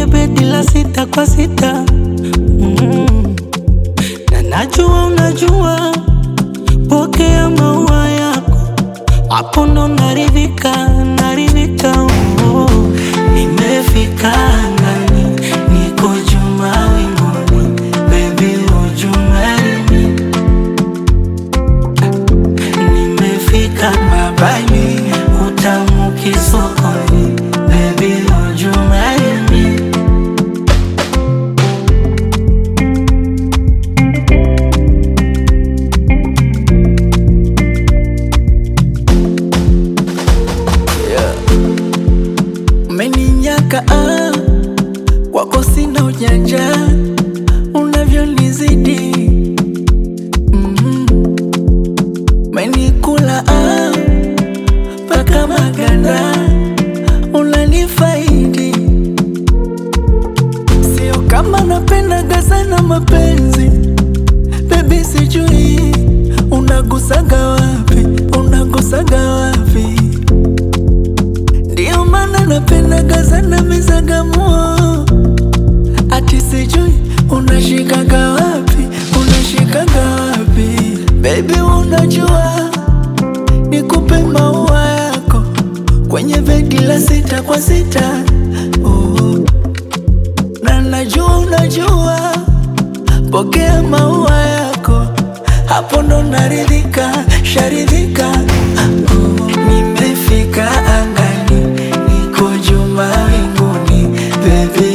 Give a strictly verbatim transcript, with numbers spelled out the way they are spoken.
bedi la sita kwa sita. mm. Na najua unajua, pokea maua yako, hapo ndo naridhika, naridhika. oh. Nimefika angani, niko juu mawinguni, baby would you marry me? Nimefika mabani, utamu kisokoni, baby would you marry me? Umeninyaka ah, kwako sina ujanja, unavyonizidi mm-hmm. Umenikula ah, paka maganda, unanifaidi. Sio kama napendaga sana mapenzi, baby sijui unagusaga wapi, unagusaga wapi. Ndio maana napendaga sana mizagamuo, ati sijui unashikaga wapi, unashikaga wapi. Baby unajua, nikupe maua yako kwenye begi la sita kwa sita. oh. Na najua unajua, pokea maua yako, hapo ndo naridhika, sharidhika. oh. Nimefika angani, niko juu mawinguni, baby